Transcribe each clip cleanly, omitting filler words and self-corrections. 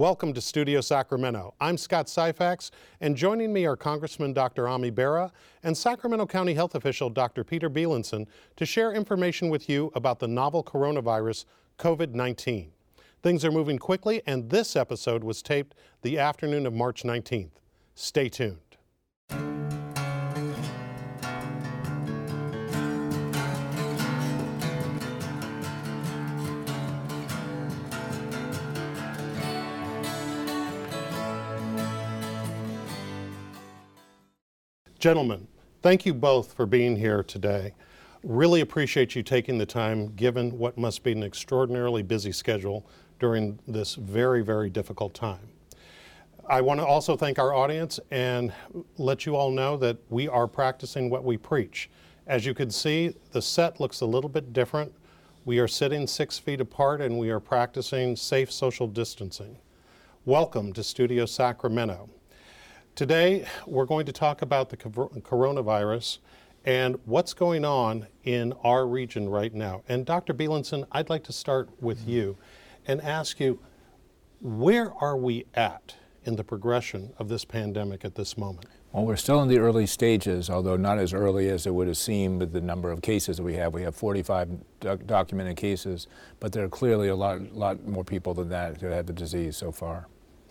Welcome to Studio Sacramento. I'm Scott Syfax, and joining me are Congressman Dr. Ami Bera and Sacramento County Health official Dr. Peter Bielenson to share information with you about the novel coronavirus, COVID-19. Things are moving quickly, and this episode was taped the afternoon of March 19th. Stay tuned. Gentlemen, thank you both for being here today. Really appreciate you taking the time, given what must be an extraordinarily busy schedule during this very, very difficult time. I want to also thank our audience and let you all know that we are practicing what we preach. As you can see, the set looks a little bit different. We are sitting 6 feet apart and we are practicing safe social distancing. Welcome to Studio Sacramento. Today, we're going to talk about the coronavirus and what's going on in our region right now. And Dr. Bielenson, I'd like to start with you and ask you, where are we at in the progression of this pandemic at this moment? Well, we're still in the early stages, although not as early as it would have seemed with the number of cases that we have. We have 45 documented cases, but there are clearly a lot more people than that who have the disease so far.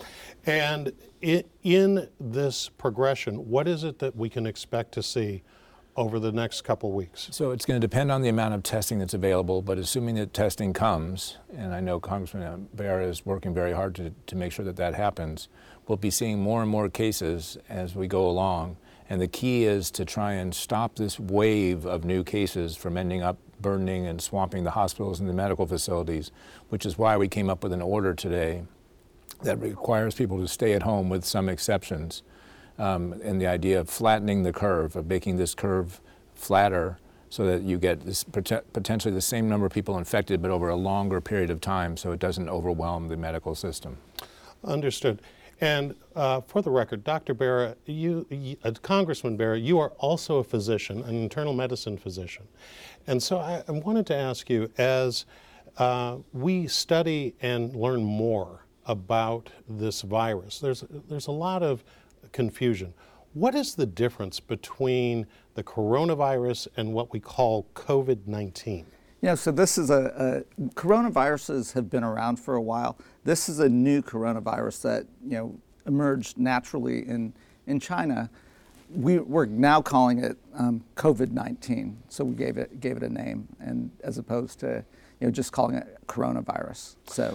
And in this progression, what is it that we can expect to see over the next couple weeks? So it's going to depend on the amount of testing that's available, but assuming that testing comes, and I know Congressman Bera is working very hard to make sure that that happens, we'll be seeing more and more cases as we go along. And the key is to try and stop this wave of new cases from ending up burdening and swamping the hospitals and the medical facilities, which is why we came up with an order today that requires people to stay at home with some exceptions, and the idea of flattening the curve, of making this curve flatter so that you get this potentially the same number of people infected but over a longer period of time so it doesn't overwhelm the medical system. Understood. And for the record, Dr. Bera, Congressman Bera, you are also a physician, an internal medicine physician. And so I wanted to ask you, as we study and learn more about this virus, there's a lot of confusion. What is the difference between the coronavirus and what we call COVID-19? Yeah, so this is coronaviruses have been around for a while. This is a new coronavirus that emerged naturally in China. We're now calling it COVID-19. So we gave it a name, and as opposed to just calling it coronavirus. So.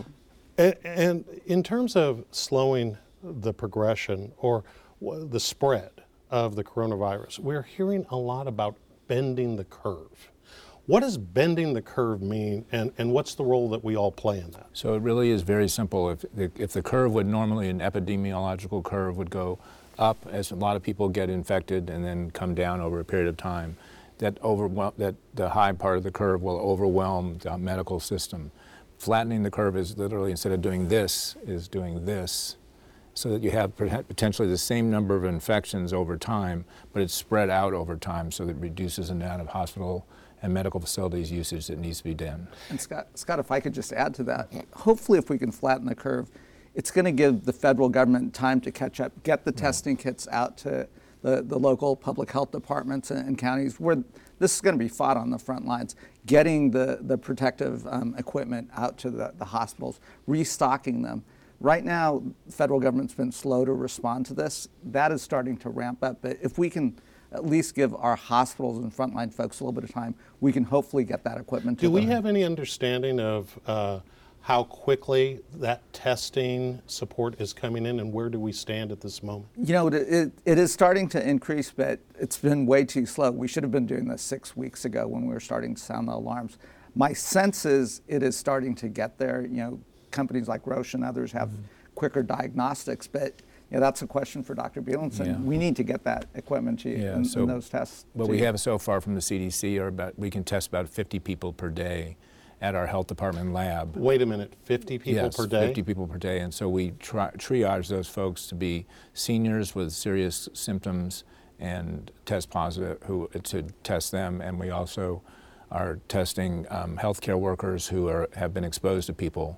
And in terms of slowing the progression or the spread of the coronavirus, we're hearing a lot about bending the curve. What does bending the curve mean, and what's the role that we all play in that? So it really is very simple. If the curve would normally, an epidemiological curve would go up as a lot of people get infected and then come down over a period of time, that the high part of the curve will overwhelm the medical system. Flattening the curve is literally, instead of doing this, is doing this, so that you have potentially the same number of infections over time, but it's spread out over time, so that it reduces the amount of hospital and medical facilities usage that needs to be done. And Scott, if I could just add to that, hopefully if we can flatten the curve, it's going to give the federal government time to catch up, get the testing kits out to the local public health departments and counties where this is going to be fought on the front lines, getting the protective equipment out to the hospitals, restocking them. Right now, the federal government's been slow to respond to this. That is starting to ramp up. But if we can at least give our hospitals and frontline folks a little bit of time, we can hopefully get that equipment to them. Do we have any understanding of how quickly that testing support is coming in, and where do we stand at this moment? It is starting to increase, but it's been way too slow. We should have been doing this 6 weeks ago when we were starting to sound the alarms. My sense is it is starting to get there. Companies like Roche and others have quicker diagnostics, but that's a question for Dr. Bielenson. Yeah. We need to get that equipment to you and those tests. What we have so far from the CDC we can test about 50 people per day at our health department lab. Wait a minute, 50 people per day? 50 people per day, and so we triage those folks to be seniors with serious symptoms and test positive, to test them, and we also are testing healthcare workers who have been exposed to people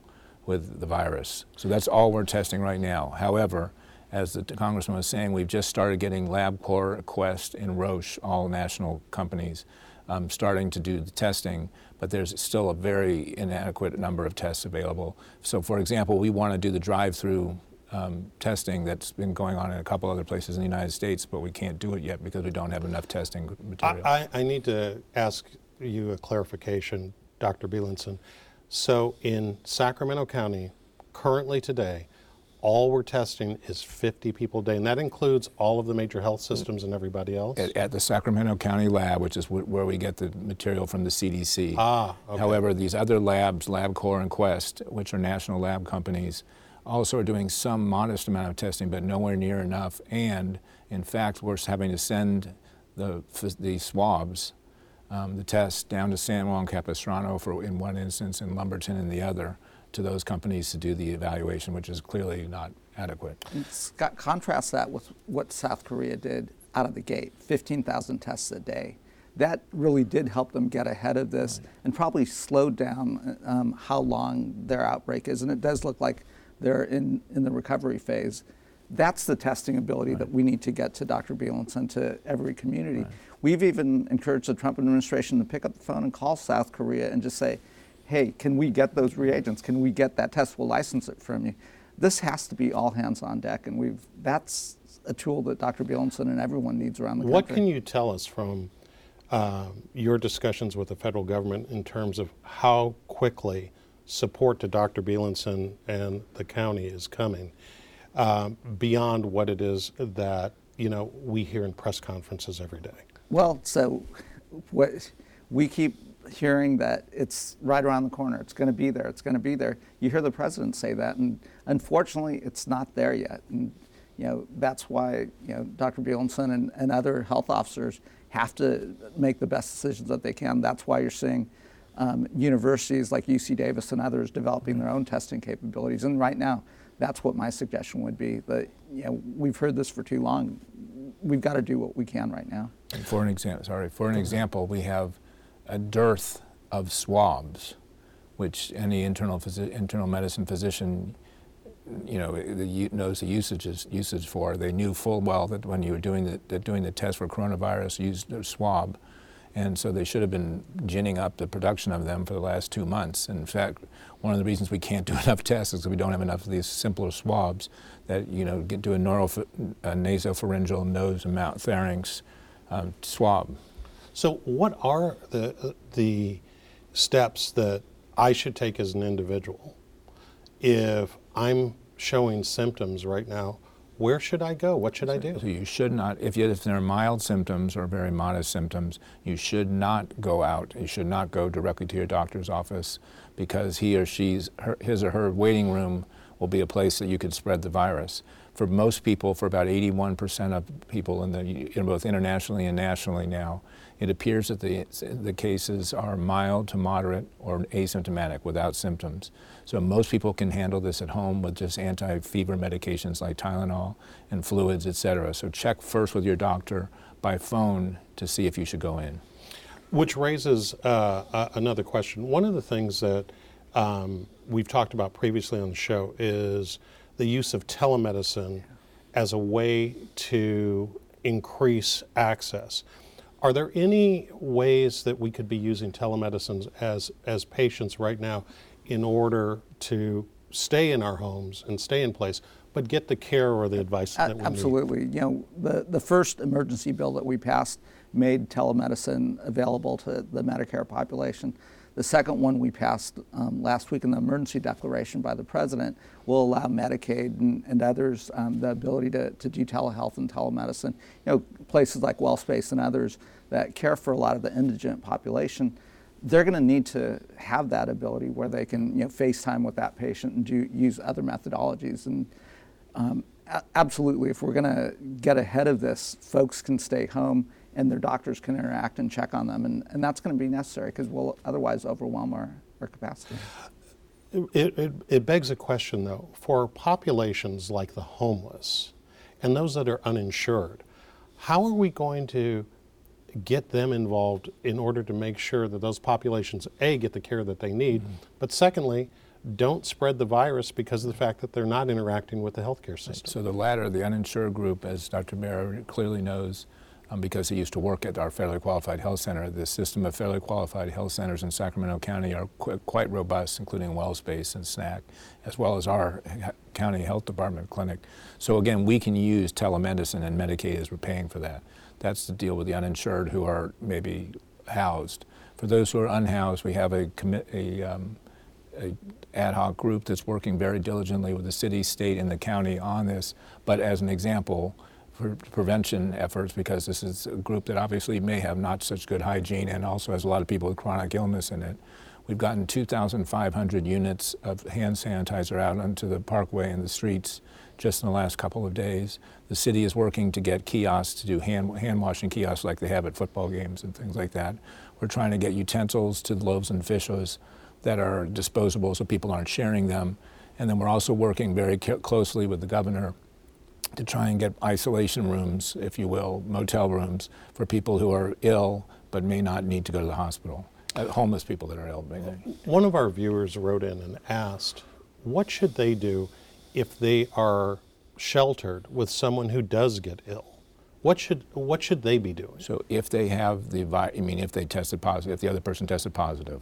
with the virus. So that's all we're testing right now. However, as the Congressman was saying, we've just started getting LabCorp, Quest, and Roche, all national companies, starting to do the testing, but there's still a very inadequate number of tests available. So for example, we want to do the drive-through testing that's been going on in a couple other places in the United States, but we can't do it yet because we don't have enough testing material. I need to ask you a clarification, Dr. Beilenson. So in Sacramento County, currently today, all we're testing is 50 people a day, and that includes all of the major health systems and everybody else? At the Sacramento County lab, which is where we get the material from the CDC. Okay. However, these other labs, LabCorp and Quest, which are national lab companies, also are doing some modest amount of testing, but nowhere near enough. And in fact, we're having to send the swabs, the tests, down to San Juan Capistrano in one instance and Lumberton in the other, to those companies to do the evaluation, which is clearly not adequate. Scott, contrast that with what South Korea did out of the gate, 15,000 tests a day. That really did help them get ahead of this and probably slowed down how long their outbreak is. And it does look like they're in the recovery phase. That's the testing ability that we need to get to Dr. Beilenson, to every community. We've even encouraged the Trump administration to pick up the phone and call South Korea and just say, hey, can we get those reagents? Can we get that test? We'll license it from you. This has to be all hands on deck, and that's a tool that Dr. Beilenson and everyone needs around the country. What can you tell us from your discussions with the federal government in terms of how quickly support to Dr. Beilenson and the county is coming beyond what it is that we hear in press conferences every day? Well, so what we keep hearing that it's right around the corner. It's going to be there. It's going to be there. You hear the president say that, and unfortunately, it's not there yet. And that's why Dr. Beilenson and other health officers have to make the best decisions that they can. That's why you're seeing universities like UC Davis and others developing their own testing capabilities. And right now, that's what my suggestion would be. That we've heard this for too long. We've got to do what we can right now. For an example, we have a dearth of swabs, which any internal medicine physician, knows the usage for. They knew full well that when you were doing the test for coronavirus, used a swab, and so they should have been ginning up the production of them for the last 2 months. And in fact, one of the reasons we can't do enough tests is because we don't have enough of these simpler swabs that do a nasopharyngeal, nose and mouth, pharynx swab. So what are the steps that I should take as an individual if I'm showing symptoms right now? Where should I go? What should I do? So you should not, if there are mild symptoms or very modest symptoms, you should not go out. You should not go directly to your doctor's office, because he or his or her waiting room will be a place that you could spread the virus. For most people, for about 81% of people both internationally and nationally now, it appears that the cases are mild to moderate or asymptomatic without symptoms. So most people can handle this at home with just anti-fever medications like Tylenol and fluids, et cetera. So check first with your doctor by phone to see if you should go in. Which raises another question. One of the things that we've talked about previously on the show is the use of telemedicine as a way to increase access. Are there any ways that we could be using telemedicine as patients right now in order to stay in our homes and stay in place, but get the care or the advice that we need? Absolutely. The first emergency bill that we passed made telemedicine available to the Medicare population. The second one we passed last week in the emergency declaration by the president will allow Medicaid and others the ability to do telehealth and telemedicine. Places like WellSpace and others that care for a lot of the indigent population, they're going to need to have that ability where they can FaceTime with that patient and use other methodologies. And absolutely, if we're going to get ahead of this, folks can stay home and their doctors can interact and check on them. And that's going to be necessary because we'll otherwise overwhelm our capacity. It begs a question, though. For populations like the homeless and those that are uninsured, how are we going to get them involved in order to make sure that those populations, A, get the care that they need, but secondly, don't spread the virus because of the fact that they're not interacting with the healthcare system. So the latter, the uninsured group, as Dr. Bera clearly knows, because he used to work at our Federally Qualified Health Center, the system of Federally Qualified Health Centers in Sacramento County are quite robust, including WellSpace and SNAC, as well as our county health department clinic. So again, we can use telemedicine, and Medicaid is paying for that. That's the deal with the uninsured who are maybe housed. For those who are unhoused, we have a ad hoc group that's working very diligently with the city, state, and the county on this. But as an example, for prevention efforts, because this is a group that obviously may have not such good hygiene and also has a lot of people with chronic illness in it. We've gotten 2,500 units of hand sanitizer out onto the parkway and the streets just in the last couple of days. The city is working to get kiosks to do hand washing kiosks like they have at football games and things like that. We're trying to get utensils to loaves and fishes that are disposable so people aren't sharing them. And then we're also working very closely with the governor to try and get isolation rooms, if you will, motel rooms for people who are ill but may not need to go to the hospital. Homeless people that are ill. One of our viewers wrote in and asked, what should they do if they are sheltered with someone who does get ill? What should they be doing? So if they have if they tested positive, if the other person tested positive,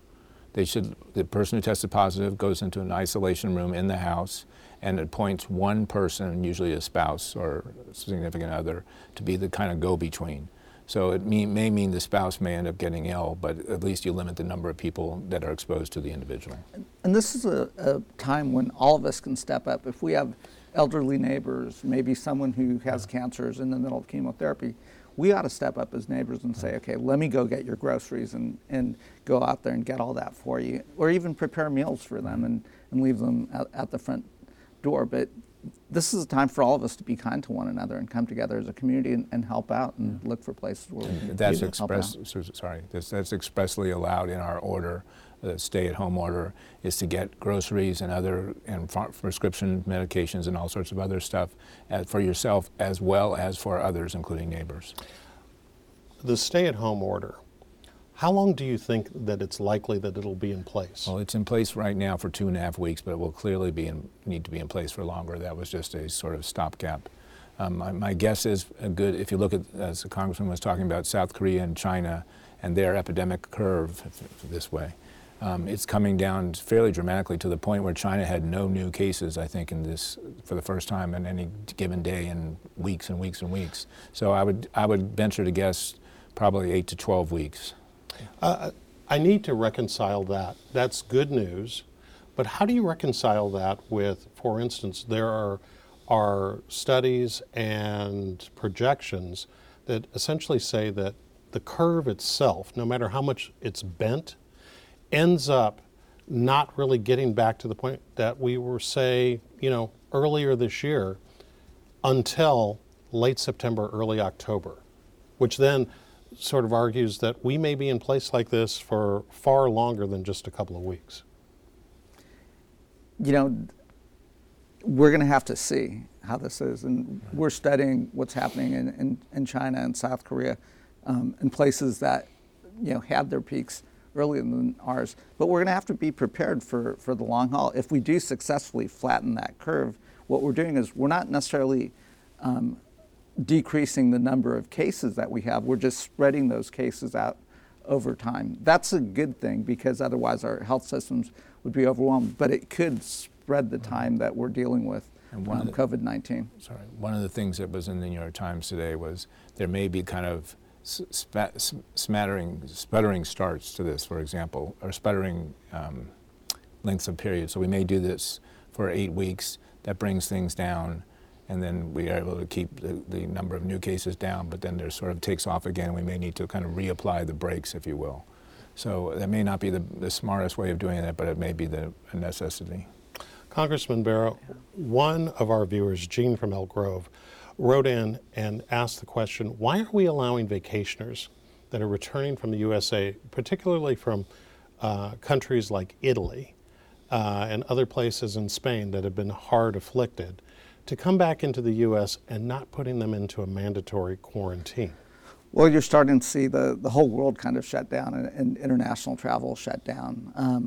the person who tested positive goes into an isolation room in the house and appoints one person, usually a spouse or a significant other, to be the kind of go-between. So it may mean the spouse may end up getting ill, but at least you limit the number of people that are exposed to the individual. And this is a time when all of us can step up. If we have elderly neighbors, maybe someone who has cancers in the middle of chemotherapy, we ought to step up as neighbors and say, okay, let me go get your groceries and go out there and get all that for you, or even prepare meals for them and leave them at the front door. But this is a time for all of us to be kind to one another and come together as a community and help out and look for places where we can that's help out. That's expressly allowed in our order. The stay-at-home order is to get groceries and prescription medications and all sorts of other stuff for yourself as well as for others, including neighbors. The stay-at-home order, how long do you think that it's likely that it'll be in place? Well, it's in place right now for 2.5 weeks, but it will clearly need to be in place for longer. That was just a sort of stopgap. My guess is if you look at, as the Congressman was talking about, South Korea and China and their epidemic curve this way. It's coming down fairly dramatically to the point where China had no new cases, I think, for the first time in any given day in weeks and weeks and weeks. So I would venture to guess probably 8 to 12 weeks. I need to reconcile that. That's good news, but how do you reconcile that with, for instance, there are studies and projections that essentially say that the curve itself, no matter how much it's bent, ends up not really getting back to the point that we were, say, earlier this year until late September, early October, which then sort of argues that we may be in place like this for far longer than just a couple of weeks. We're going to have to see how this is, and we're studying what's happening in China and South Korea, in places that had their peaks earlier than ours. But we're going to have to be prepared for the long haul. If we do successfully flatten that curve, what we're doing is we're not necessarily decreasing the number of cases that we have. We're just spreading those cases out over time. That's a good thing, because otherwise our health systems would be overwhelmed. But it could spread the time that we're dealing with COVID-19. One of the things that was in the New York Times today was there may be kind of sputtering starts to this, for example, or sputtering lengths of periods. So we may do this for 8 weeks. That brings things down, and then we are able to keep the number of new cases down, but then there sort of takes off again. We may need to kind of reapply the brakes, if you will. So that may not be the smartest way of doing that, but it may be a necessity. Congressman Bera, one of our viewers, Gene from Elk Grove, wrote in and asked the question, why are we allowing vacationers that are returning from the USA, particularly from countries like Italy and other places in Spain that have been hard afflicted, to come back into the U.S. and not putting them into a mandatory quarantine? Well, you're starting to see the whole world kind of shut down and international travel shut down.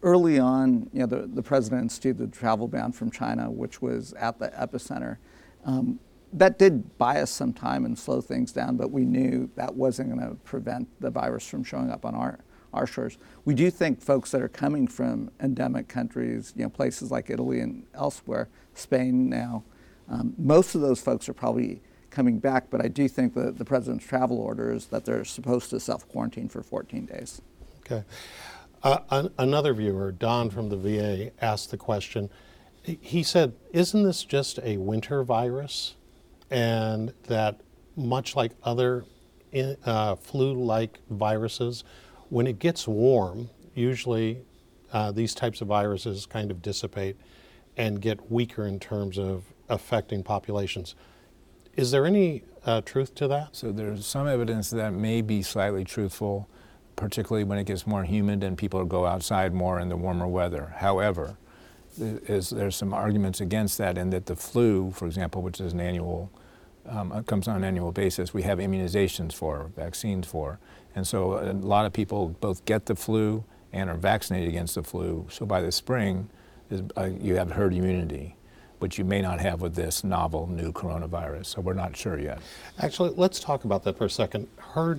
early on, the president instituted the travel ban from China, which was at the epicenter. That did buy us some time and slow things down, but we knew that wasn't going to prevent the virus from showing up on our shores. We do think folks that are coming from endemic countries, places like Italy and elsewhere, Spain now, most of those folks are probably coming back, but I do think that the president's travel order is that they're supposed to self-quarantine for 14 days. Okay. Another viewer, Don from the VA, asked the question. He said, isn't this just a winter virus? And that much like other flu-like viruses, when it gets warm, usually these types of viruses kind of dissipate and get weaker in terms of affecting populations. Is there any truth to that? So there's some evidence that may be slightly truthful, particularly when it gets more humid and people go outside more in the warmer weather. However, there's some arguments against that, in that the flu, for example, which is an annual, comes on an annual basis, we have immunizations for, vaccines for. And so a lot of people both get the flu and are vaccinated against the flu. So by the spring, you have herd immunity, which you may not have with this novel new coronavirus. So we're not sure yet. Actually, let's talk about that for a second. Herd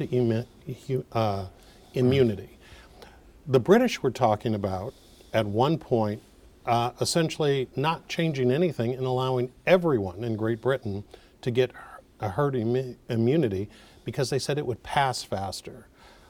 immunity. The British were talking about, at one point, essentially not changing anything and allowing everyone in Great Britain to get a herd immunity because they said it would pass faster.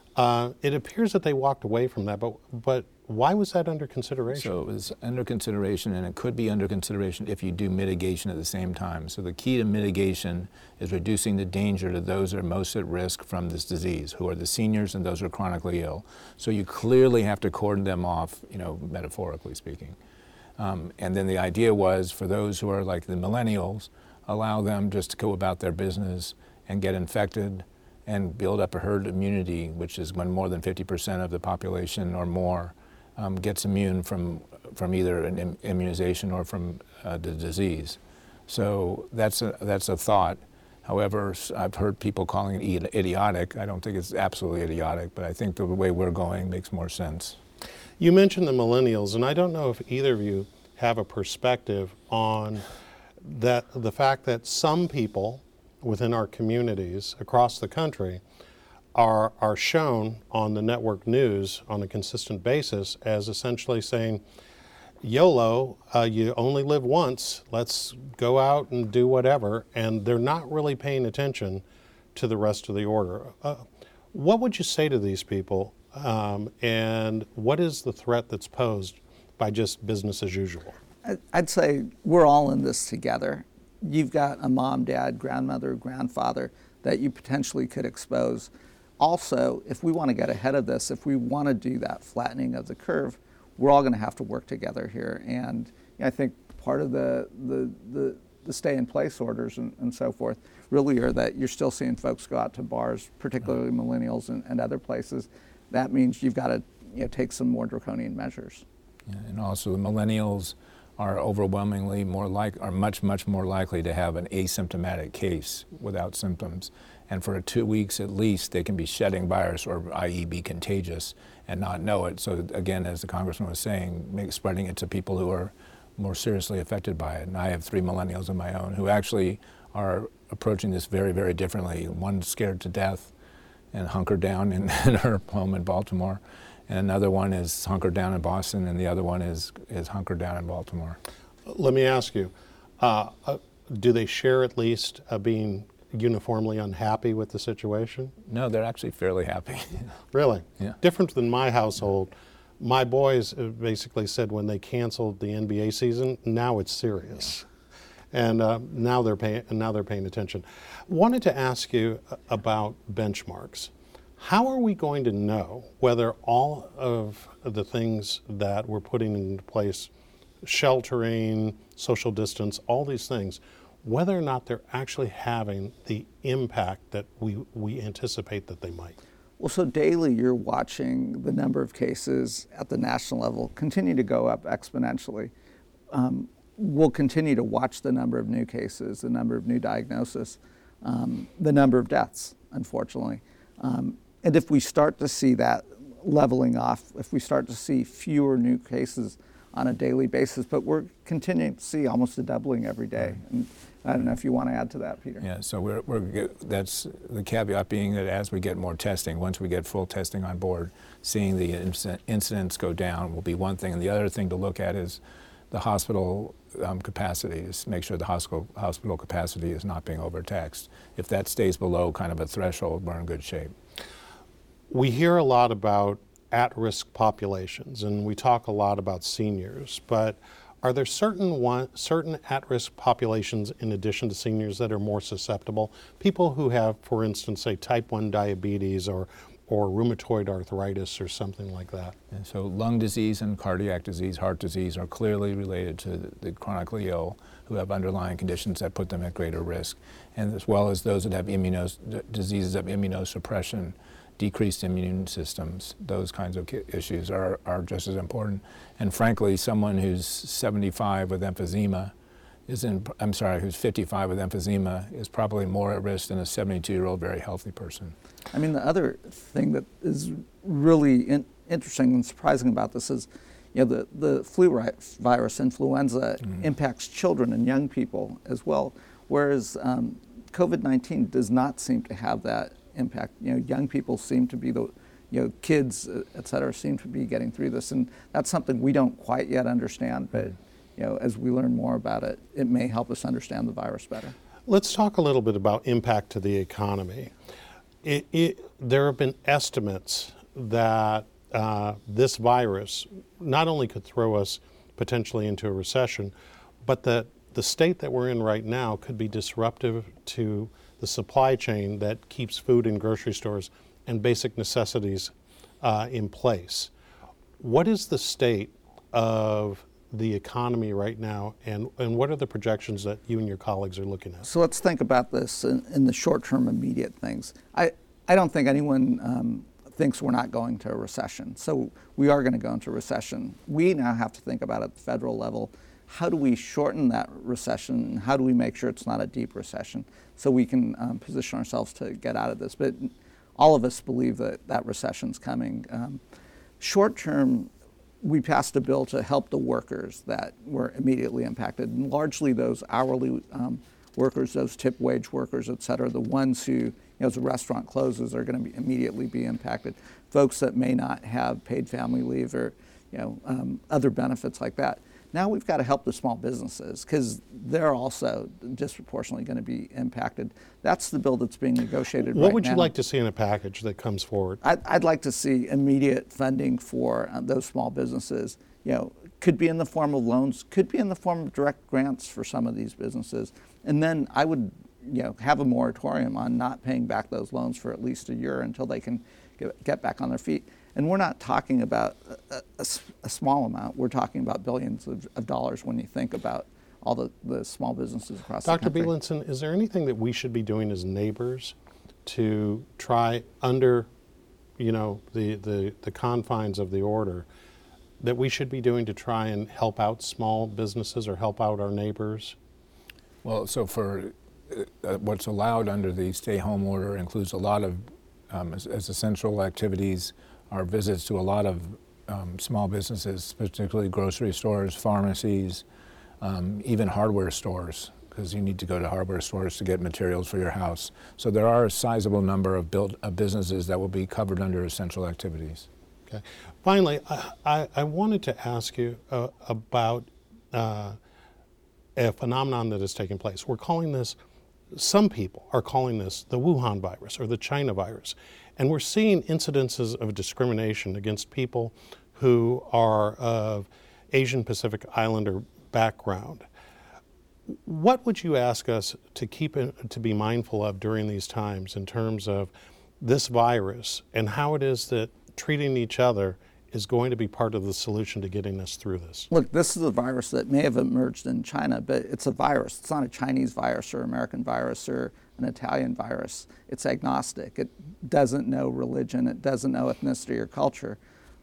It appears that they walked away from that, but why was that under consideration? So it was under consideration, and it could be under consideration if you do mitigation at the same time. So the key to mitigation is reducing the danger to those that are most at risk from this disease, who are the seniors and those who are chronically ill. So you clearly have to cordon them off, metaphorically speaking. And then the idea was, for those who are like the millennials, allow them just to go about their business and get infected and build up a herd immunity, which is when more than 50% of the population or more gets immune from either an immunization or from the disease. So that's a thought. However, I've heard people calling it idiotic. I don't think it's absolutely idiotic, but I think the way we're going makes more sense. You mentioned the millennials, and I don't know if either of you have a perspective on that, the fact that some people within our communities across the country are shown on the network news on a consistent basis as essentially saying, YOLO, you only live once, let's go out and do whatever, and they're not really paying attention to the rest of the order. What would you say to these people, and what is the threat that's posed by just business as usual? I'd say we're all in this together. You've got a mom, dad, grandmother, grandfather that you potentially could expose. Also, if we want to get ahead of this, if we want to do that flattening of the curve, we're all going to have to work together here. And I think part of the stay-in-place orders and so forth really are that you're still seeing folks go out to bars, particularly millennials and other places. That means you've got to take some more draconian measures. Yeah, and also the millennials are overwhelmingly much more likely to have an asymptomatic case without symptoms. And for 2 weeks at least, they can be shedding virus, or i.e. be contagious and not know it. So again, as the Congressman was saying, spreading it to people who are more seriously affected by it. And I have 3 millennials of my own who actually are approaching this very, very differently. One's scared to death and hunkered down in her home in Baltimore. And another one is hunkered down in Boston, and the other one is hunkered down in Baltimore. Let me ask you, do they share at least being uniformly unhappy with the situation? No, they're actually fairly happy. Really? Yeah. Different than my household. My boys basically said when they canceled the NBA season, now it's serious. Yeah. And now they're paying attention. Wanted to ask you about benchmarks. How are we going to know whether all of the things that we're putting into place, sheltering, social distance, all these things, whether or not they're actually having the impact that we anticipate that they might? Well, so daily you're watching the number of cases at the national level continue to go up exponentially. We'll continue to watch the number of new cases, the number of new diagnoses, the number of deaths, unfortunately. And if we start to see that leveling off if we start to see fewer new cases on a daily basis, but we're continuing to see almost a doubling every day. And I don't know if you want to add to that, Peter. Yeah, so that's the caveat being that as we get more testing, once we get full testing on board, seeing the incidents go down will be one thing. And the other thing to look at is the hospital capacities, make sure the hospital capacity is not being overtaxed. If that stays below kind of a threshold, we're in good shape. We hear a lot about at-risk populations, and we talk a lot about seniors, but are there certain at-risk populations in addition to seniors that are more susceptible? People who have, for instance, say type 1 diabetes or rheumatoid arthritis or something like that. And so lung disease and cardiac disease, heart disease are clearly related to the chronically ill who have underlying conditions that put them at greater risk, and as well as those that have diseases of immunosuppression, decreased immune systems. Those kinds of issues are just as important. And frankly, someone who's 75 with emphysema who's 55 with emphysema is probably more at risk than a 72-year-old very healthy person. I mean, the other thing that is really interesting and surprising about this is, the flu virus, influenza, impacts children and young people as well, whereas COVID-19 does not seem to have that impact. Young people seem to be kids, et cetera, seem to be getting through this, and that's something we don't quite yet understand, but as we learn more about it, it may help us understand the virus better. Let's talk a little bit about impact to the economy. There have been estimates that this virus not only could throw us potentially into a recession, but that the state that we're in right now could be disruptive to the supply chain that keeps food in grocery stores and basic necessities in place. What is the state of the economy right now, and what are the projections that you and your colleagues are looking at? So let's think about this in the short-term immediate things. I don't think anyone thinks we're not going to a recession. So we are going to go into a recession. We now have to think about at the federal level, how do we shorten that recession, and how do we make sure it's not a deep recession so we can position ourselves to get out of this? But all of us believe that recession's coming. Short term, we passed a bill to help the workers that were immediately impacted, and largely those hourly workers, those tip wage workers, et cetera, the ones who, as a restaurant closes, are going to immediately be impacted. Folks that may not have paid family leave or other benefits like that. Now we've got to help the small businesses because they're also disproportionately going to be impacted. That's the bill that's being negotiated right now. What would you like to see in a package that comes forward? I'd like to see immediate funding for those small businesses. Could be in the form of loans, could be in the form of direct grants for some of these businesses. And then I would have a moratorium on not paying back those loans for at least a year until they can get back on their feet. And we're not talking about a small amount. We're talking about billions of dollars when you think about all the small businesses across the country. Dr. Beilenson, is there anything that we should be doing as neighbors to try under, the confines of the order that we should be doing to try and help out small businesses or help out our neighbors? Well, so for what's allowed under the stay-home order includes a lot of, as essential activities, our visits to a lot of small businesses, particularly grocery stores, pharmacies, even hardware stores, because you need to go to hardware stores to get materials for your house. So there are a sizable number of businesses that will be covered under essential activities. Okay. Finally, I wanted to ask you about a phenomenon that is taking place. We're calling this, some people are calling this the Wuhan virus or the China virus. And we're seeing incidences of discrimination against people who are of Asian Pacific Islander background. What would you ask us to be mindful of during these times in terms of this virus and how it is that treating each other is going to be part of the solution to getting us through this? Look, this is a virus that may have emerged in China, but it's a virus. It's not a Chinese virus or American virus or an Italian virus. It's agnostic. It doesn't know religion. It doesn't know ethnicity or culture.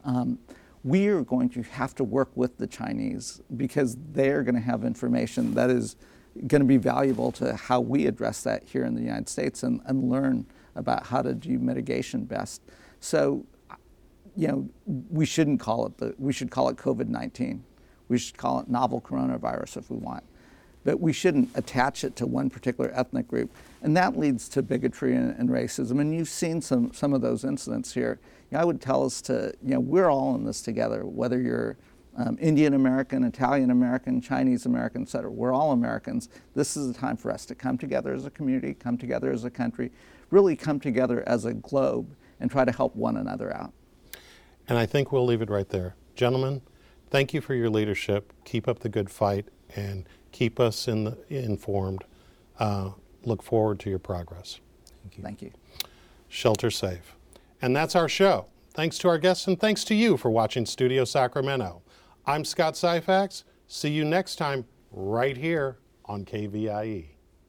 We are going to have to work with the Chinese because they're going to have information that is going to be valuable to how we address that here in the United States and learn about how to do mitigation best. So we shouldn't call it we should call it COVID-19. We should call it novel coronavirus if we want. But we shouldn't attach it to one particular ethnic group. And that leads to bigotry and racism. And you've seen some of those incidents here. I would tell us to, we're all in this together, whether you're Indian American, Italian American, Chinese American, et cetera. We're all Americans. This is a time for us to come together as a community, come together as a country, really come together as a globe and try to help one another out. And I think we'll leave it right there. Gentlemen, thank you for your leadership. Keep up the good fight and keep us informed. Look forward to your progress. Thank you. Shelter safe. And that's our show. Thanks to our guests and thanks to you for watching Studio Sacramento. I'm Scott Syphax. See you next time right here on KVIE.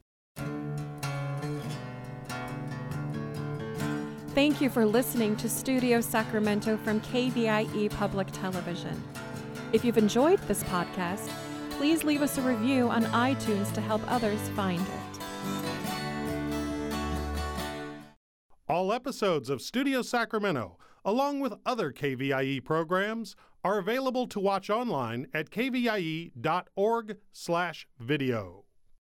Thank you for listening to Studio Sacramento from KVIE Public Television. If you've enjoyed this podcast, please leave us a review on iTunes to help others find it. All episodes of Studio Sacramento, along with other KVIE programs, are available to watch online at kvie.org/video.